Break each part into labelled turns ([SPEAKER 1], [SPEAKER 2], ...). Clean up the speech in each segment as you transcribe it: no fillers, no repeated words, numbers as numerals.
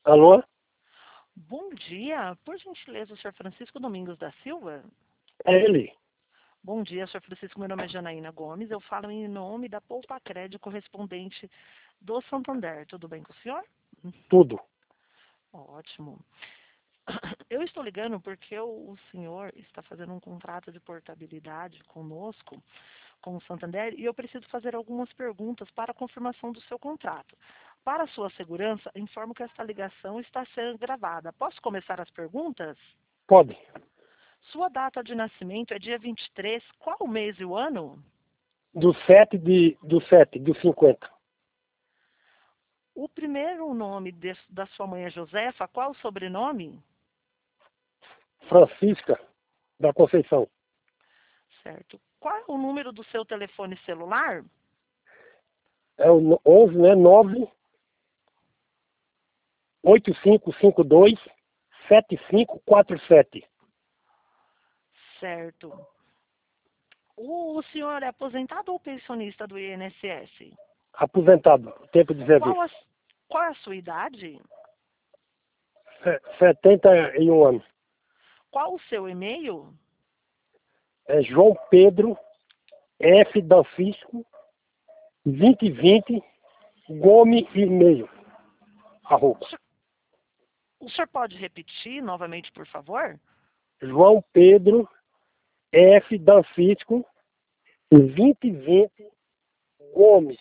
[SPEAKER 1] Alô?
[SPEAKER 2] Bom dia, por gentileza, o senhor Francisco Domingos da Silva?
[SPEAKER 1] É ele.
[SPEAKER 2] Bom dia, senhor Francisco, meu nome é Janaína Gomes, eu falo em nome da Poupa Crédito correspondente do Santander. Tudo bem com o senhor?
[SPEAKER 1] Tudo.
[SPEAKER 2] Ótimo. Eu estou ligando porque o senhor está fazendo um contrato de portabilidade conosco, com o Santander, e eu preciso fazer algumas perguntas para a confirmação do seu contrato. Para sua segurança, informo que esta ligação está sendo gravada. Posso começar as perguntas?
[SPEAKER 1] Pode.
[SPEAKER 2] Sua data de nascimento é dia 23. Qual o mês e o ano?
[SPEAKER 1] Do 50.
[SPEAKER 2] O primeiro nome da sua mãe é Josefa. Qual o sobrenome?
[SPEAKER 1] Francisca da Conceição.
[SPEAKER 2] Certo. Qual é o número do seu telefone celular?
[SPEAKER 1] É o 11, né? 985527547.
[SPEAKER 2] Certo. O senhor é aposentado ou pensionista do INSS?
[SPEAKER 1] Aposentado. Tempo de
[SPEAKER 2] Qual
[SPEAKER 1] serviço.
[SPEAKER 2] a, qual é a sua idade?
[SPEAKER 1] 71 anos.
[SPEAKER 2] Qual o seu e-mail?
[SPEAKER 1] É João Pedro F. Danfisco 2020 Gomes e meio. Arroba.
[SPEAKER 2] O senhor pode repetir novamente, por favor?
[SPEAKER 1] João Pedro F. Danfisco 2020 Gomes.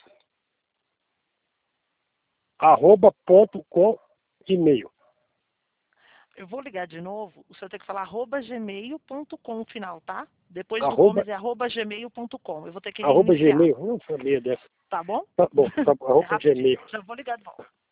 [SPEAKER 1] @com e-mail.
[SPEAKER 2] Eu vou ligar de novo. O senhor tem que falar @gmail.com final, tá? Depois do
[SPEAKER 1] Arroba,
[SPEAKER 2] Gomes é @gmail.com. Eu vou ter que
[SPEAKER 1] arroba
[SPEAKER 2] reiniciar.
[SPEAKER 1] Gmail. Não sabia dessa.
[SPEAKER 2] Tá bom?
[SPEAKER 1] Tá bom.
[SPEAKER 2] É
[SPEAKER 1] Arroba
[SPEAKER 2] rapidinho.
[SPEAKER 1] Gmail.
[SPEAKER 2] Já vou ligar de volta.